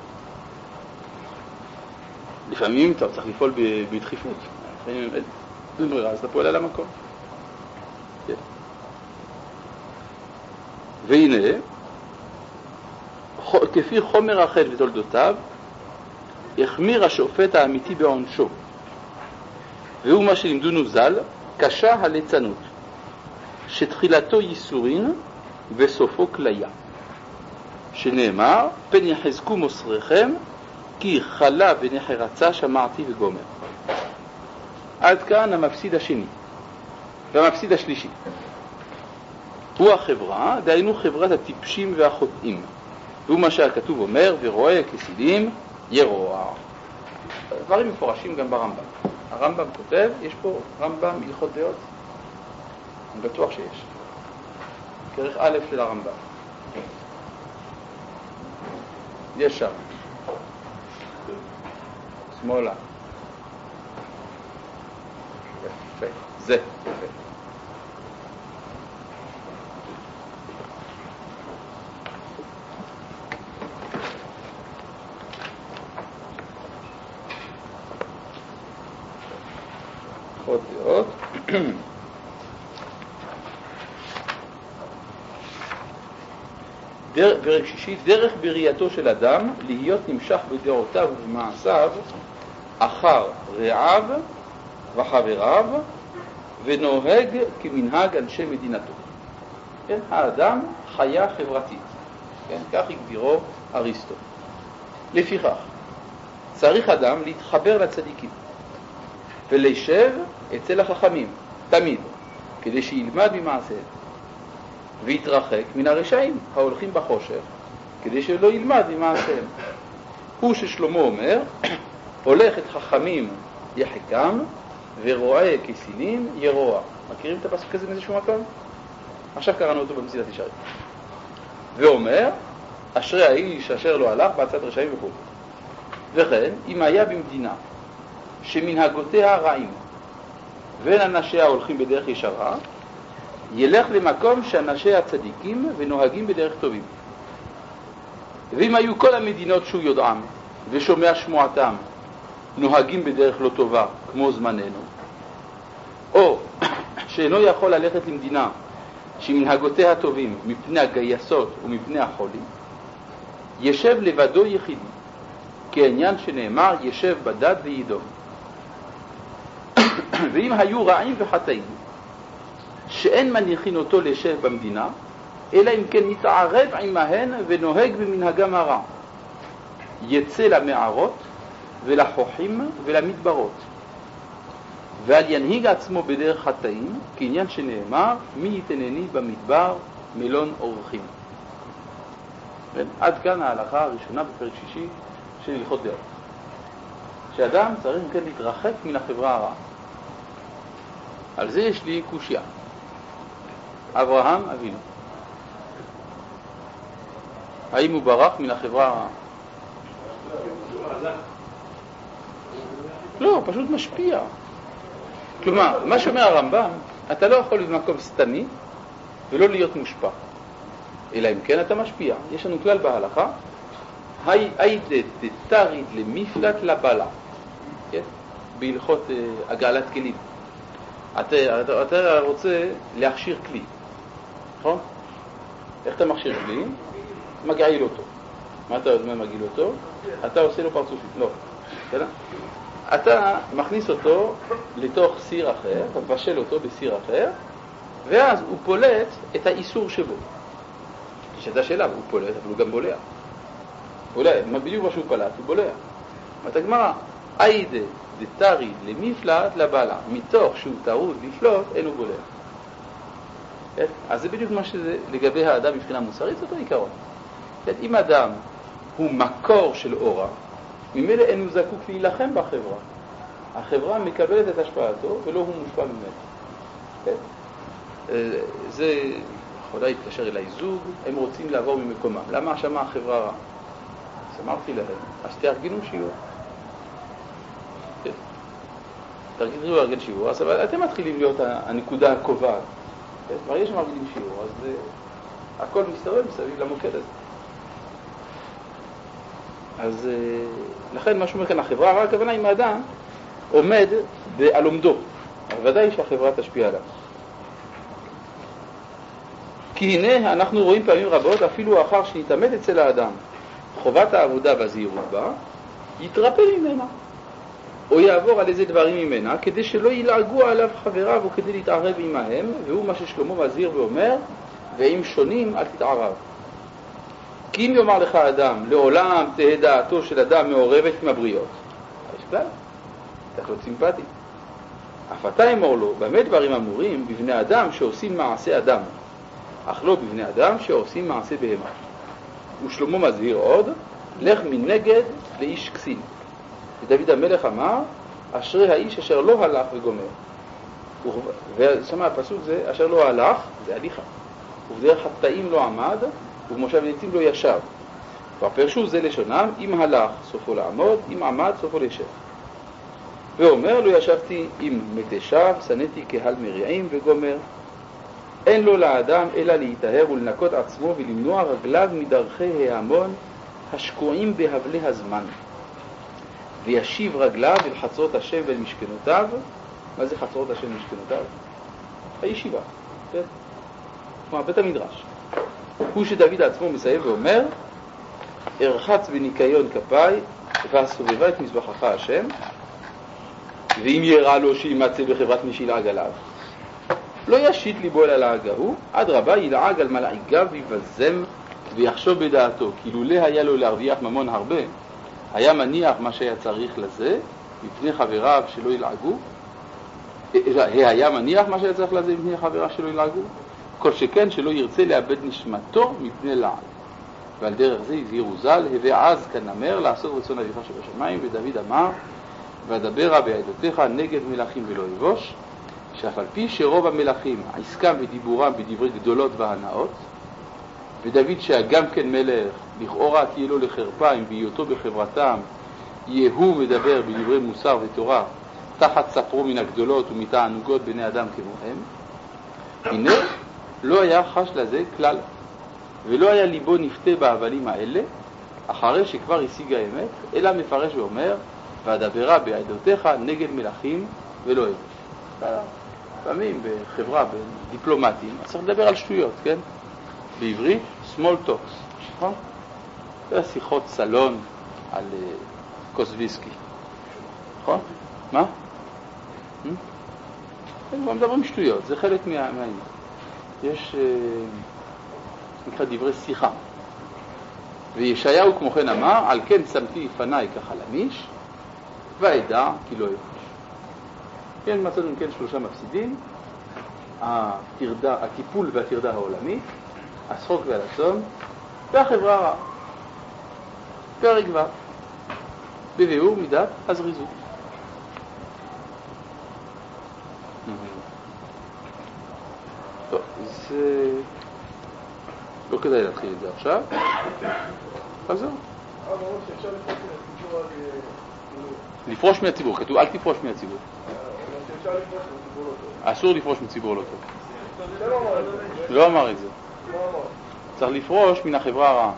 לפעמים אתה צריך לפעול בדחיפות, לפעמים אין ברירה, אז אתה פועל על המקום. כן. והנה, כפי חומר החטא ותולדותיו, החמיר השופט האמיתי בעונשו. והוא מה שלימדונו ז"ל, קשה הליצנות, שתחילתו ייסורין וסופו כליה. שנאמר, פן יחזקו מוסריכם, כי חלה ונחרצה שמעתי וגומר. עד כאן המפסיד השני. והמפסיד השלישי. הוא החברה, דהיינו חברת הטיפשים והחוטאים. והוא מה שהכתוב אומר, ורואה כסילים ירוע. דברים מפורשים גם ברמב"ם. הרמב"ם כותב, יש פה רמב"ם הלכות דעות. אני בטוח שיש. כרך א' של הרמב"ם. יש שם. שמאלה. יפה. זה. יפה. עוד דעות. פרק שישי, דרך בראייתו של אדם להיות נמשך בדעותיו ובמעשיו אחר רעיו וחבריו ונוהג כמנהג אנשי מדינתו. כן? האדם חיה חברתית. כן? כך הגדירו אריסטו. לפיכך, צריך אדם להתחבר לצדיקים ולשב אצל החכמים, תמיד, כדי שילמד ממעשיהם, ויתרחק מן הרשעים ההולכים בחושך, כדי שלא ילמד ממעשיהם. הוא ששלמה אומר, הולך את חכמים יחכם, ורואה כסילים ירוע. מכירים את הפסוק הזה מאיזשהו מקום? עכשיו קראנו אותו במסילת ישרים. ואומר, אשרי האיש אשר לא הלך בעצת רשעים וכו'. וכן, אם היה במדינה שמנהגותיה רעים, ואין אנשיה הולכים בדרך ישרה, ילך למקום שאנשיה הצדיקים ונוהגים בדרך טובים. ואם היו כל המדינות שהוא יודעם ושומע שמועתם נוהגים בדרך לא טובה כמו זמננו, או שאינו יכול ללכת למדינה שמנהגותיה טובים מפני הגייסות ומפני החולים, ישב לבדו יחידי, כעניין שנאמר ישב בדד וידום. ואם היו רעים וחטאים שאין מניחין אותו לשב במדינה, אלא אם כן מתערב עמהן ונוהג במנהגם הרע, יצא למערות ולחוחים ולמדברות, ועל ינהיג עצמו בדרך חטאים, כעניין שנאמר מי יתנני במדבר מלון אורחים. עד כאן ההלכה הראשונה בפרק שישי של הלכות דעות, שאדם צריך כן להתרחק מן החברה הרעה. על זה יש לי קושיה. אברהם אבינו, האם הוא ברח מן החברה הרעה? לא, פשוט משפיע. כלומר, מה שאומר הרמב"ם, אתה לא יכול במקום סתמי ולא להיות מושפע, אלא אם כן אתה משפיע. יש לנו כלל בהלכה, היית תתריד למפלט לבלה, כן? בהלכות הגעלת כלים. אתה, אתה, אתה רוצה להכשיר כלי, נכון? איך אתה מכשיר כלי? מגעיל אותו. מה אתה אומר מגעיל אותו? אתה עושה לו פרצופים. לא. כן? אתה מכניס אותו לתוך סיר אחר, אתה מבשל אותו בסיר אחר, ואז הוא פולט את האיסור שבו. כשאתה שאלה, הוא פולט, אבל הוא גם בולע. בולע, בדיוק מה שהוא פלט, הוא בולע. אומרת הגמרא, איידה דתרי למפלט לבעלה, מתוך שהוא טרוד לפלוט, אין הוא בולע. כן? אז זה בדיוק מה שזה לגבי האדם מבחינה מוסרית, זאת העיקרון. כן? אם אדם הוא מקור של אורה, ממילא אין הוא זקוק להילחם בחברה. החברה מקבלת את השפעתו ולא הוא מושפע ממנו. כן? זה יכולה להתקשר אליי זוג, הם רוצים לעבור ממקומם. למה שמה החברה רע? אז אמרתי להם, אז תארגנו שיעור. כן. תארגנו לארגן שיעור, אז אתם מתחילים להיות הנקודה הקובעת. כן? ברגע שמארגנים שיעור, אז uh, הכל מסתובב מסביב למוקד הזה. אז uh, לכן מה שאומר כאן החברה רע, הכוונה אם האדם עומד על עומדו. ודאי שהחברה תשפיע עליו. כי הנה אנחנו רואים פעמים רבות, אפילו אחר שנתעמת אצל האדם חובת העבודה והזהירות בה, יתרפא ממנה, או יעבור על איזה דברים ממנה, כדי שלא ילעגו עליו חבריו, או כדי להתערב עמהם, והוא מה ששלמה מזהיר ואומר, ואם שונים אל תתערב. כי אם יאמר לך אדם, לעולם תהא דעתו של אדם מעורבת עם הבריות, יש כלל, צריך להיות סימפטי. אף אתה אמור לו, במה דברים אמורים, בבני אדם שעושים מעשה אדם, אך לא בבני אדם שעושים מעשה בהמה. ושלמה מזהיר עוד, לך מנגד לאיש כסין. ודוד המלך אמר, אשרי האיש אשר לא הלך וגומר. ושמע הפסוק זה, אשר לא הלך, זה הליכה. ובדרך חטאים לא עמד, ובמושב ניצים לא ישב. והפרשו זה לשונם, אם הלך סופו לעמוד, אם עמד סופו לשב. ואומר, לא ישבתי עם מתי שב, שנאתי קהל מריעים וגומר. אין לו לאדם אלא להיטהר ולנקות עצמו ולמנוע רגליו מדרכי ההמון השקועים בהבלי הזמן. וישיב רגליו אל חצרות השם ואל משכנותיו. מה זה חצרות השם ומשכנותיו? הישיבה, כן? כלומר, בית המדרש. הוא שדוד עצמו מסיים ואומר, ארחץ בניקיון כפיי והסובבה את מזבחך השם, ואם יראה לו שימצא בחברת מי שילעג עליו, לא ישית ליבו אל הלעג ההוא, עד רבה ילעג על מלעיגיו ויבזם ויחשוב בדעתו, כי לולא היה לו להרוויח ממון הרבה, היה מניח מה שהיה צריך לזה, מפני חבריו שלא ילעגו, היה מניח מה שהיה צריך לזה מפני חבריו שלא ילעגו, כל שכן שלא ירצה לאבד נשמתו מפני לעג. ועל דרך זה הזהירו ז"ל, הווה עז כנמר לעשות רצון אביך שבשמיים, ודוד אמר, ואדברה בעדותיך נגד מלכים ולא יבוש, שאף על פי שרוב המלכים עסקם ודיבורם בדברי גדולות והנאות, ודוד שגם כן מלך, לכאורה תהיה לו לחרפה אם בהיותו בחברתם יהוא מדבר בדברי מוסר ותורה תחת ספרו מן הגדולות ומתענוגות בני אדם כמוהם, הנה לא היה חש לזה כלל, ולא היה ליבו נפתה בהבלים האלה, אחרי שכבר השיג האמת, אלא מפרש ואומר, ואדברה בעדותיך נגד מלכים ולא יבוש. פעמים בחברה, בדיפלומטים, צריך לדבר על שטויות, כן? בעברית, small talks, נכון? זה שיחות סלון על uh, קוסביסקי, נכון? מה? הם כבר מדברים שטויות, זה חלק מהעניין. יש, uh, נקרא דברי שיחה. וישעיהו כמו כן אמר, על כן שמתי לפניי כחלמיש, והעדה כי לא יבוש. כן, מצאנו כן שלושה מפסידים, התרדה, הטיפול והתרדה העולמית, השחוק והלצון, והחברה הרעה. פרק ו' בביאור מידת הזריזות. טוב, זה לא כדאי להתחיל את זה עכשיו. אז זהו. לפרוש מהציבור, כתוב אל תפרוש מהציבור. אסור לפרוש מציבור לא טוב. לא אמר את זה. צריך לפרוש מן החברה הרעה.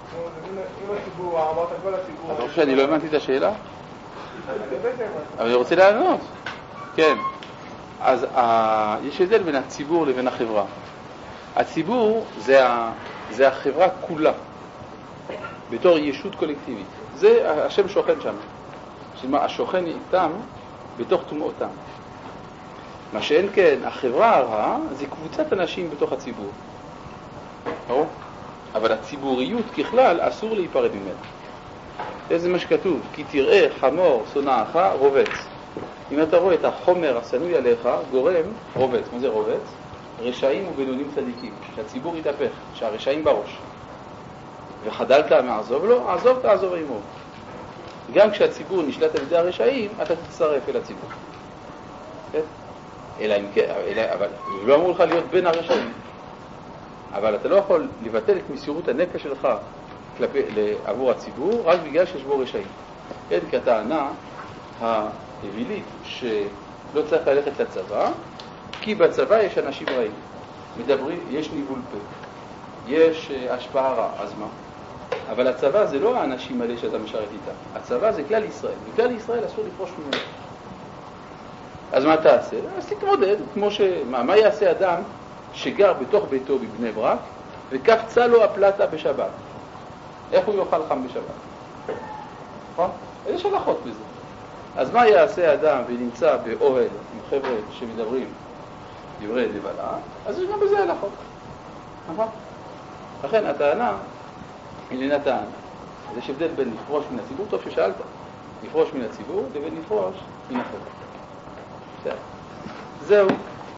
אתה חושב שאני לא הבנתי את השאלה? אבל אני רוצה לענות. כן. אז ה... יש הבדל בין הציבור לבין החברה. הציבור זה, ה... זה החברה כולה, בתור ישות קולקטיבית. זה השם שוכן שם. שמה, השוכן איתם בתוך תומאותם. מה שאין כן, החברה הרעה זה קבוצת אנשים בתוך הציבור. ברור? אבל הציבוריות ככלל אסור להיפרד ממנה. זה מה שכתוב, כי תראה חמור שונאך רובץ. אם אתה רואה את החומר השנוי עליך, גורם רובץ. מה זה רובץ? רשעים ובינונים צדיקים. שהציבור יתהפך, שהרשעים בראש. וחדלת מעזוב לו, עזוב תעזוב עמו. גם כשהציבור נשלט על ידי הרשעים, אתה תצטרף אל הציבור. כן? אלא אם כן, אלא, אבל לא אמור לך להיות בין הרשעים. אבל אתה לא יכול לבטל את מסירות הנפש שלך כלפי, עבור הציבור, רק בגלל שיש בו רשעים. כן, כי הטענה האווילית שלא צריך ללכת לצבא, כי בצבא יש אנשים רעים. מדברים, יש ניבול פה, יש השפעה רע, אז מה? אבל הצבא זה לא האנשים האלה שאתה משרת איתם. הצבא זה כלל ישראל. וכלל ישראל אסור לפרוש ממנו. אז מה תעשה? אז תתמודד. כמו ש... מה, מה יעשה אדם שגר בתוך ביתו בבני ברק וקפצה לו הפלטה בשבת? איך הוא יאכל חם בשבת? נכון? יש הלכות בזה. אז מה יעשה אדם ונמצא באוהל עם חבר'ה שמדברים דברי נבלה? אז יש גם בזה הלכות. נכון? לכן הטענה איננה טענה. אז יש הבדל בין לפרוש מן הציבור, טוב ששאלת, לפרוש מן הציבור לבין לפרוש מן החברה. זהו.